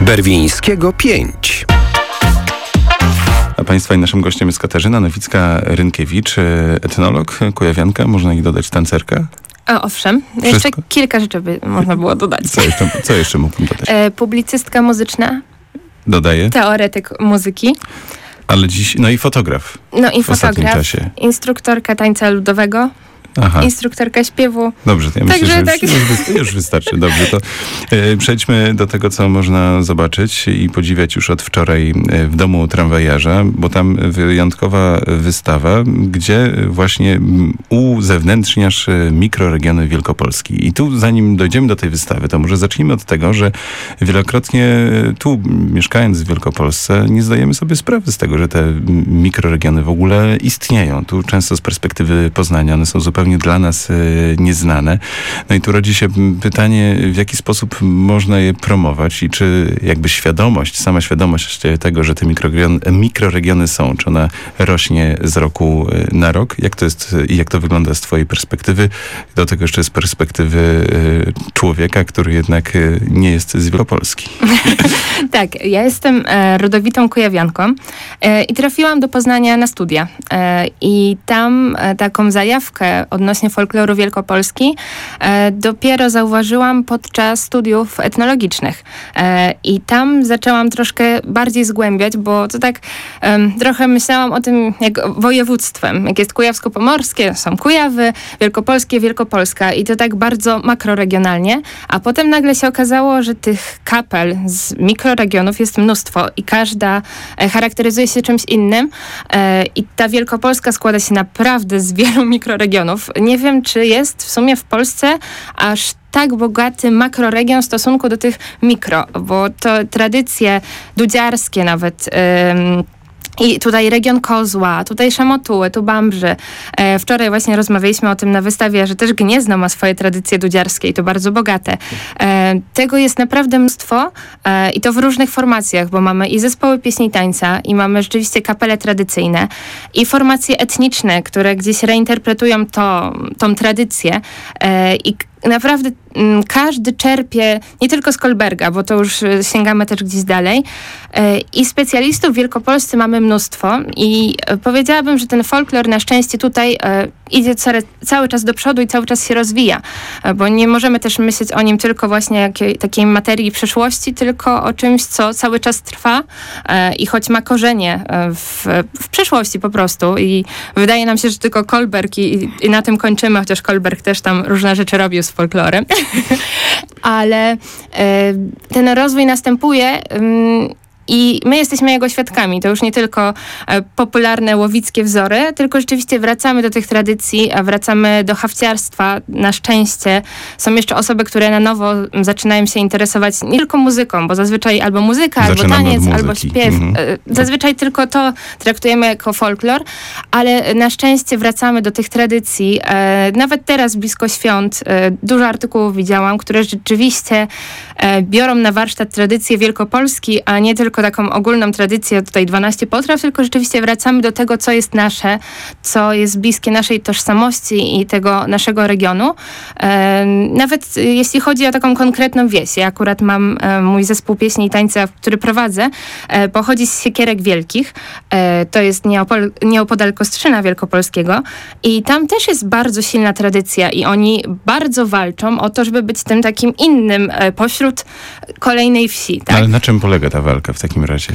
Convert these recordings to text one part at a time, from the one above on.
Berwińskiego 5. A Państwa i naszym gościem jest Katarzyna Nowicka-Rynkiewicz, etnolog, kujawianka, można jej dodać tancerka? Owszem, Wszystko? jeszcze kilka rzeczy by można było dodać. Co jeszcze mógłbym dodać? Publicystka muzyczna, Dodaję? teoretyk muzyki. Ale dziś, no i fotograf. No i w ostatnim fotograf, czasie. instruktorka tańca ludowego, Aha. instruktorka śpiewu. Dobrze, to ja myślę, Także że już wystarczy. Dobrze, to przejdźmy do tego, co można zobaczyć i podziwiać już od wczoraj w domu tramwajarza, bo tam wyjątkowa wystawa, gdzie właśnie uzewnętrzniasz mikroregiony Wielkopolski. I tu, zanim dojdziemy do tej wystawy, to może zacznijmy od tego, że wielokrotnie tu, mieszkając w Wielkopolsce, nie zdajemy sobie sprawy z tego, że te mikroregiony w ogóle istnieją. Tu często z perspektywy Poznania one są zupełnie dla nas nieznane. No i tu rodzi się pytanie, w jaki sposób można je promować i czy jakby sama świadomość tego, że te mikroregiony są, czy ona rośnie z roku na rok? Jak to jest i jak to wygląda z twojej perspektywy? Do tego jeszcze z perspektywy człowieka, który jednak nie jest z Wielkopolski. Tak, ja jestem rodowitą kujawianką i trafiłam do Poznania na studia. I tam taką zajawkę odnośnie folkloru Wielkopolski dopiero zauważyłam podczas studiów etnologicznych. I tam zaczęłam troszkę bardziej zgłębiać, bo to tak trochę myślałam o tym jak województwem. Jak jest kujawsko-pomorskie, są Kujawy, wielkopolskie, Wielkopolska i to tak bardzo makroregionalnie. A potem nagle się okazało, że tych kapel z mikroregionów jest mnóstwo i każda charakteryzuje się czymś innym. I ta Wielkopolska składa się naprawdę z wielu mikroregionów. Nie wiem, czy jest w sumie w Polsce aż tak bogaty makroregion w stosunku do tych mikro, bo to tradycje dudziarskie nawet, i tutaj region Kozła, tutaj Szamotuły, tu Bambrzy. Wczoraj właśnie rozmawialiśmy o tym na wystawie, że też Gniezno ma swoje tradycje dudziarskie i to bardzo bogate. Tego jest naprawdę mnóstwo i to w różnych formacjach, bo mamy i zespoły pieśni i tańca i mamy rzeczywiście kapele tradycyjne i formacje etniczne, które gdzieś reinterpretują tą tradycję i naprawdę każdy czerpie, nie tylko z Kolberga, bo to już sięgamy też gdzieś dalej. I specjalistów wielkopolscy mamy mnóstwo i powiedziałabym, że ten folklor na szczęście tutaj idzie cały czas do przodu i cały czas się rozwija, bo nie możemy też myśleć o nim tylko właśnie takiej materii przyszłości, tylko o czymś, co cały czas trwa i choć ma korzenie w przeszłości po prostu i wydaje nam się, że tylko Kolberg i na tym kończymy, chociaż Kolberg też tam różne rzeczy robił z folklorem. Ale ten rozwój następuje i my jesteśmy jego świadkami. To już nie tylko popularne łowickie wzory, tylko rzeczywiście wracamy do tych tradycji, a wracamy do hafciarstwa. Na szczęście są jeszcze osoby, które na nowo zaczynają się interesować nie tylko muzyką, bo zazwyczaj albo muzyka, albo taniec, albo śpiew. Zazwyczaj tylko to traktujemy jako folklor, ale na szczęście wracamy do tych tradycji. Nawet teraz blisko świąt dużo artykułów widziałam, które rzeczywiście biorą na warsztat tradycję Wielkopolski, a nie tylko taką ogólną tradycję, tutaj 12 potraw, tylko rzeczywiście wracamy do tego, co jest nasze, co jest bliskie naszej tożsamości i tego naszego regionu. Nawet jeśli chodzi o taką konkretną wieś, ja akurat mam mój zespół pieśni i tańca, który prowadzę, pochodzi z Siekierek Wielkich. To jest nieopodal Kostrzyna Wielkopolskiego i tam też jest bardzo silna tradycja i oni bardzo walczą o to, żeby być tym takim innym pośród kolejnej wsi. Tak? Ale na czym polega ta walka w takim razie?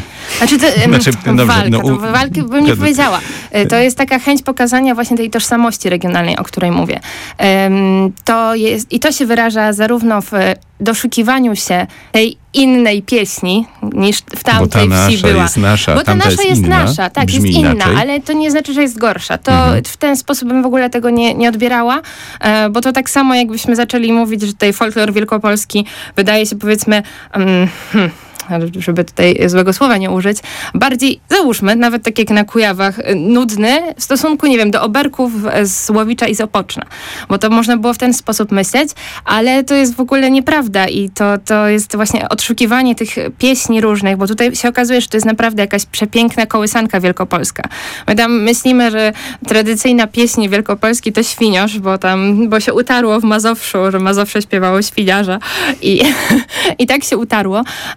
Walki bym nie powiedziała. To jest taka chęć pokazania właśnie tej tożsamości regionalnej, o której mówię. To się wyraża zarówno w doszukiwaniu się tej innej pieśni niż w tamtej wsi była. Jest nasza, bo ta nasza jest nasza, tak, jest inna, inaczej. ale to nie znaczy, że jest gorsza. To w ten sposób bym w ogóle tego nie odbierała, bo to tak samo jakbyśmy zaczęli mówić, że tutaj folklor wielkopolski wydaje się powiedzmy żeby tutaj złego słowa nie użyć, bardziej, załóżmy, nawet tak jak na Kujawach, nudny w stosunku, nie wiem, do oberków z Łowicza i z Opoczna. Bo to można było w ten sposób myśleć, ale to jest w ogóle nieprawda i to jest właśnie odszukiwanie tych pieśni różnych, bo tutaj się okazuje, że to jest naprawdę jakaś przepiękna kołysanka wielkopolska. My tam myślimy, że tradycyjna pieśń Wielkopolski to Świniosz, bo się utarło w Mazowszu, że Mazowsze śpiewało świniarza i tak się utarło, a to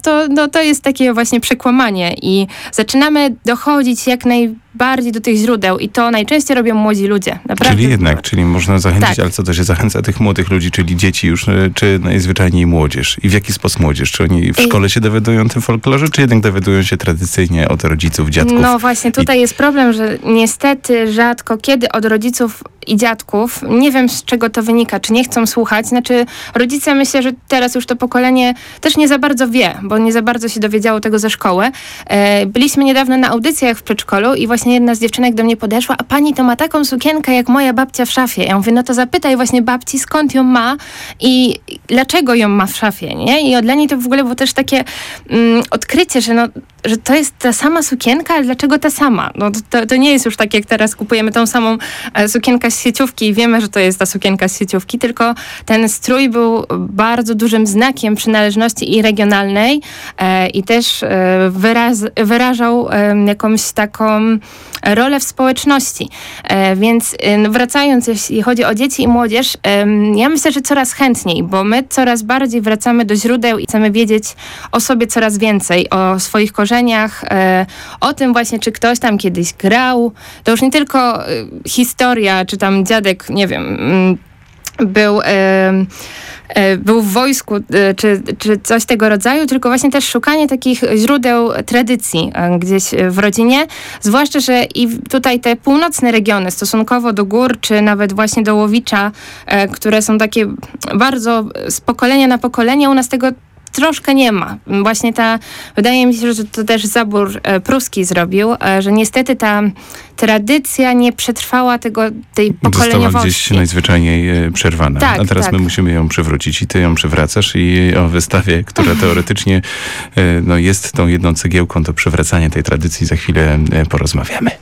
to jest takie właśnie przekłamanie i zaczynamy dochodzić jak najbardziej do tych źródeł i to najczęściej robią młodzi ludzie. Naprawdę. Czyli można zachęcić, tak. Ale co to się zachęca tych młodych ludzi, czyli dzieci już, czy najzwyczajniej młodzież? I w jaki sposób młodzież? Czy oni w szkole się dowiadują o tym folklorze, czy jednak dowiadują się tradycyjnie od rodziców, dziadków? No właśnie, tutaj jest problem, że niestety rzadko kiedy od rodziców i dziadków, nie wiem z czego to wynika, czy nie chcą słuchać, znaczy rodzice myślę, że teraz już to pokolenie też nie za bardzo wie, bo nie za bardzo się dowiedziało tego ze szkoły. Byliśmy niedawno na audycjach w przedszkolu i właśnie jedna z dziewczynek do mnie podeszła, a pani to ma taką sukienkę jak moja babcia w szafie. Ja mówię, no to zapytaj właśnie babci, skąd ją ma i dlaczego ją ma w szafie, nie? I dla niej to w ogóle było też takie odkrycie, że to jest ta sama sukienka, ale dlaczego ta sama? No to nie jest już tak, jak teraz kupujemy tą samą sukienkę z sieciówki i wiemy, że to jest ta sukienka z sieciówki, tylko ten strój był bardzo dużym znakiem przynależności i regionalnej i też wyrażał jakąś taką rolę w społeczności. Więc wracając, jeśli chodzi o dzieci i młodzież, ja myślę, że coraz chętniej, bo my coraz bardziej wracamy do źródeł i chcemy wiedzieć o sobie coraz więcej, o swoich korzeniach, o tym właśnie, czy ktoś tam kiedyś grał. To już nie tylko historia, czy tam dziadek, nie wiem, był w wojsku, czy coś tego rodzaju, tylko właśnie też szukanie takich źródeł tradycji gdzieś w rodzinie, zwłaszcza, że i tutaj te północne regiony stosunkowo do gór, czy nawet właśnie do Łowicza, które są takie bardzo z pokolenia na pokolenie, u nas tego troszkę nie ma. Właśnie wydaje mi się, że to też zabór pruski zrobił, że niestety ta tradycja nie przetrwała tej pokoleniowości. Została gdzieś najzwyczajniej przerwana. Tak, a teraz my musimy ją przywrócić i ty ją przywracasz i o wystawie, która teoretycznie jest tą jedną cegiełką do przywracania tej tradycji, za chwilę porozmawiamy.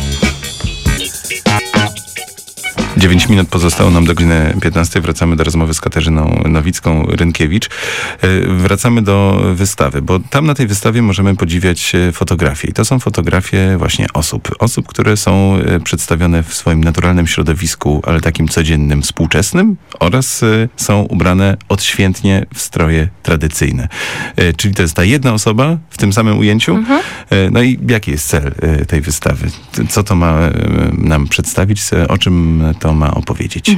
9 minut pozostało nam do godziny 15. Wracamy do rozmowy z Katarzyną Nowicką-Rynkiewicz. Wracamy do wystawy, bo tam na tej wystawie możemy podziwiać fotografie. I to są fotografie właśnie osób, które są przedstawione w swoim naturalnym środowisku, ale takim codziennym, współczesnym oraz są ubrane odświętnie w stroje tradycyjne. Czyli to jest ta jedna osoba w tym samym ujęciu. No i jaki jest cel tej wystawy? Co to ma nam przedstawić? O czym to ma opowiedzieć?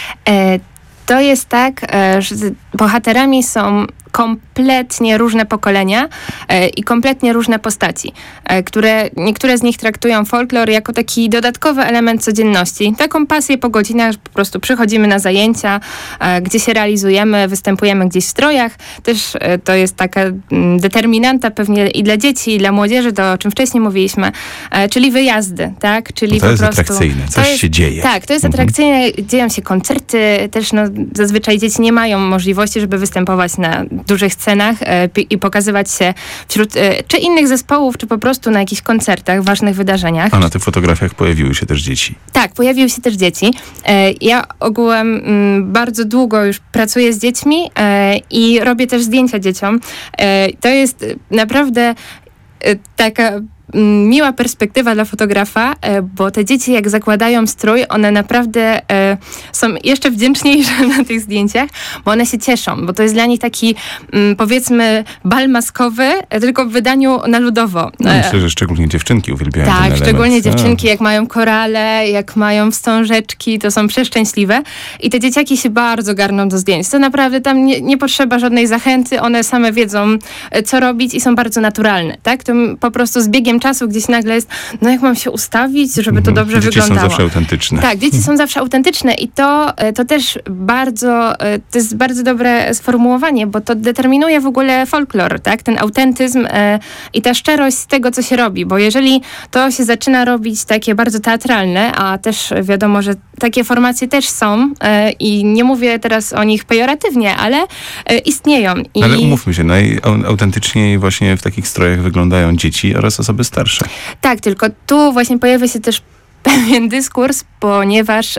To jest tak, że bohaterami są kompletnie różne pokolenia i kompletnie różne postaci, niektóre z nich traktują folklor jako taki dodatkowy element codzienności. Taką pasję po godzinach, że po prostu przychodzimy na zajęcia, gdzie się realizujemy, występujemy gdzieś w strojach. Też to jest taka determinanta pewnie i dla dzieci, i dla młodzieży, to o czym wcześniej mówiliśmy, czyli wyjazdy, tak? Czyli to jest atrakcyjne, się dzieje. Tak, to jest atrakcyjne, dzieją się koncerty, też zazwyczaj dzieci nie mają możliwości, żeby występować na dużych scenach i pokazywać się wśród czy innych zespołów, czy po prostu na jakichś koncertach, ważnych wydarzeniach. A na tych fotografiach pojawiły się też dzieci. Tak, pojawiły się też dzieci. Ja ogółem bardzo długo już pracuję z dziećmi i robię też zdjęcia dzieciom. To jest naprawdę taka miła perspektywa dla fotografa, bo te dzieci jak zakładają strój, one naprawdę są jeszcze wdzięczniejsze na tych zdjęciach, bo one się cieszą, bo to jest dla nich taki powiedzmy bal maskowy, tylko w wydaniu na ludowo. Myślę, że szczególnie dziewczynki uwielbiają ten element. Tak, szczególnie dziewczynki, jak mają korale, jak mają wstążeczki, to są przeszczęśliwe i te dzieciaki się bardzo garną do zdjęć. To naprawdę tam nie potrzeba żadnej zachęty, one same wiedzą, co robić i są bardzo naturalne, tak? To po prostu z biegiem czasu gdzieś nagle jest, jak mam się ustawić, żeby to dobrze wyglądało. Dzieci są zawsze autentyczne. Tak, dzieci są zawsze autentyczne i to też to jest bardzo dobre sformułowanie, bo to determinuje w ogóle folklor, tak? Ten autentyzm i ta szczerość z tego, co się robi, bo jeżeli to się zaczyna robić takie bardzo teatralne, a też wiadomo, że takie formacje też są i nie mówię teraz o nich pejoratywnie, ale istnieją. Ale umówmy się, najautentyczniej właśnie w takich strojach wyglądają dzieci oraz osoby starsze. Tak, tylko tu właśnie pojawia się też pewien dyskurs, ponieważ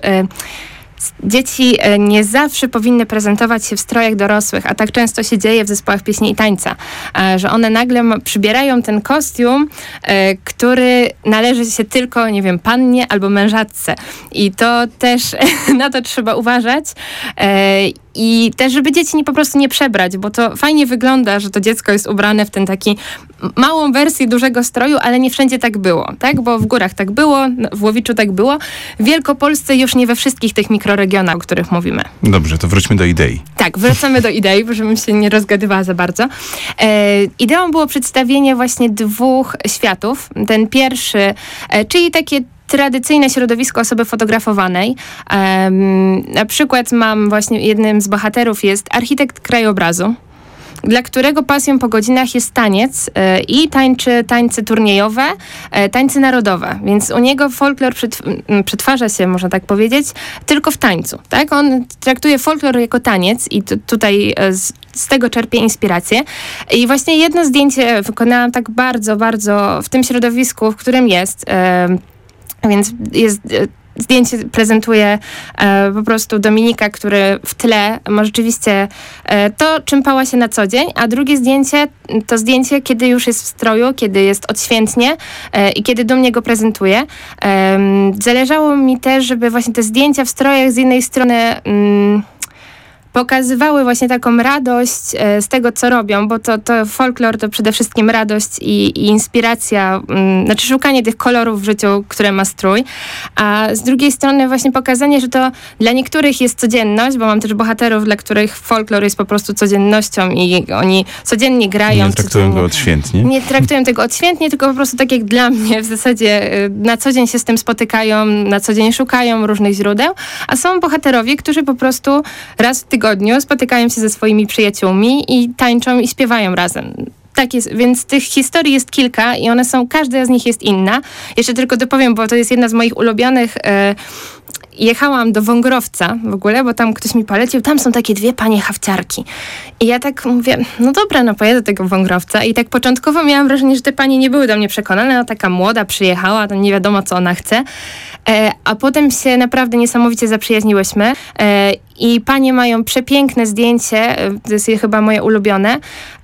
dzieci nie zawsze powinny prezentować się w strojach dorosłych, a tak często się dzieje w zespołach pieśni i tańca, że one nagle przybierają ten kostium, który należy się tylko, nie wiem, pannie albo mężatce. I to też na to trzeba uważać. I też, żeby dzieci po prostu nie przebrać, bo to fajnie wygląda, że to dziecko jest ubrane w ten taki małą wersję dużego stroju, ale nie wszędzie tak było, tak? Bo w górach tak było, w Łowiczu tak było. W Wielkopolsce już nie we wszystkich tych mikroregionach, o których mówimy. Dobrze, to wróćmy do idei. Tak, wracamy do idei, żebym się nie rozgadywała za bardzo. Ideą było przedstawienie właśnie dwóch światów. Ten pierwszy, czyli takie tradycyjne środowisko osoby fotografowanej. Na przykład mam właśnie, jednym z bohaterów jest architekt krajobrazu, dla którego pasją po godzinach jest taniec i tańczy tańce turniejowe, tańce narodowe. Więc u niego folklor przetwarza się, można tak powiedzieć, tylko w tańcu. Tak? On traktuje folklor jako taniec i tutaj z tego czerpie inspirację. I właśnie jedno zdjęcie wykonałam tak bardzo, bardzo w tym środowisku, w którym jest. Więc jest... Zdjęcie prezentuje po prostu Dominika, który w tle ma rzeczywiście to, czym pała się na co dzień, a drugie zdjęcie to zdjęcie, kiedy już jest w stroju, kiedy jest odświętnie i kiedy dumnie go prezentuje. Zależało mi też, żeby właśnie te zdjęcia w strojach z jednej strony pokazywały właśnie taką radość z tego, co robią, bo to folklor to przede wszystkim radość i inspiracja, znaczy szukanie tych kolorów w życiu, które ma strój, a z drugiej strony właśnie pokazanie, że to dla niektórych jest codzienność, bo mam też bohaterów, dla których folklor jest po prostu codziennością i oni codziennie grają. Nie traktują go odświętnie? Nie traktują tego odświętnie, tylko po prostu tak jak dla mnie w zasadzie na co dzień się z tym spotykają, na co dzień szukają różnych źródeł, a są bohaterowie, którzy po prostu raz w tygodniu spotykają się ze swoimi przyjaciółmi i tańczą i śpiewają razem. Tak jest, więc tych historii jest kilka i one są, każda z nich jest inna. Jeszcze tylko dopowiem, bo to jest jedna z moich ulubionych. Jechałam do Wągrowca w ogóle, bo tam ktoś mi polecił, tam są takie dwie panie hafciarki. I ja tak mówię, no dobra, no pojedę do tego Wągrowca. I tak początkowo miałam wrażenie, że te panie nie były do mnie przekonane, no taka młoda przyjechała, to nie wiadomo, co ona chce. A potem się naprawdę niesamowicie zaprzyjaźniłyśmy. I panie mają przepiękne zdjęcie, to jest chyba moje ulubione,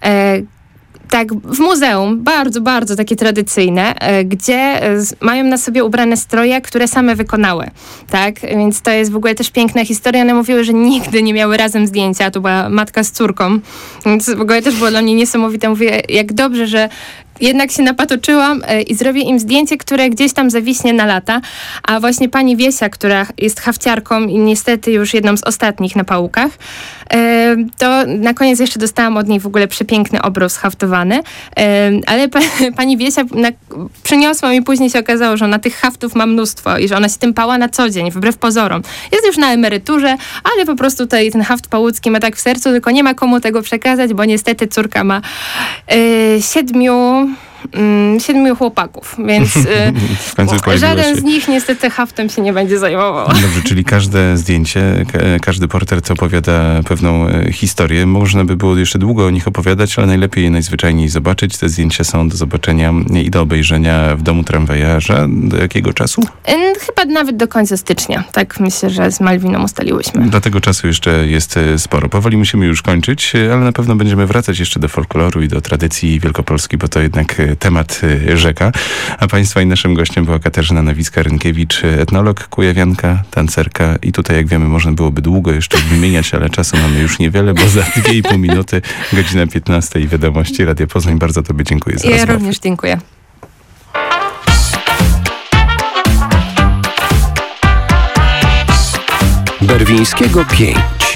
tak, w muzeum, bardzo, bardzo takie tradycyjne, gdzie mają na sobie ubrane stroje, które same wykonały, tak? Więc to jest w ogóle też piękna historia. One mówiły, że nigdy nie miały razem zdjęcia. To była matka z córką. Więc w ogóle też było dla mnie niesamowite. Mówię, jak dobrze, że jednak się napatoczyłam i zrobię im zdjęcie, które gdzieś tam zawiśnie na lata. A właśnie pani Wiesia, która jest hafciarką i niestety już jedną z ostatnich na Pałukach, to na koniec jeszcze dostałam od niej w ogóle przepiękny obrus haftowany. Ale pani Wiesia przyniosła mi, później się okazało, że ona tych haftów ma mnóstwo i że ona się tym pała na co dzień, wbrew pozorom. Jest już na emeryturze, ale po prostu tutaj ten haft pałucki ma tak w sercu, tylko nie ma komu tego przekazać, bo niestety córka ma 7 chłopaków, więc w końcu żaden z nich niestety haftem się nie będzie zajmował. Dobrze, czyli każde zdjęcie, każdy portret opowiada pewną historię. Można by było jeszcze długo o nich opowiadać, ale najlepiej je najzwyczajniej zobaczyć. Te zdjęcia są do zobaczenia i do obejrzenia w Domu Tramwajarza. Do jakiego czasu? Chyba nawet do końca stycznia. Tak myślę, że z Malwiną ustaliłyśmy. Dla tego czasu jeszcze jest sporo. Powoli musimy już kończyć, ale na pewno będziemy wracać jeszcze do folkloru i do tradycji wielkopolskiej, bo to jednak temat rzeka. A państwa i naszym gościem była Katarzyna Nowicka-Rynkiewicz, etnolog, kujawianka, tancerka i tutaj, jak wiemy, można byłoby długo jeszcze wymieniać, ale czasu mamy już niewiele, bo za 2,5 minuty, godzina 15 i wiadomości Radia Poznań. Bardzo tobie dziękuję za rozmowę. Ja również dziękuję. Berwińskiego 5.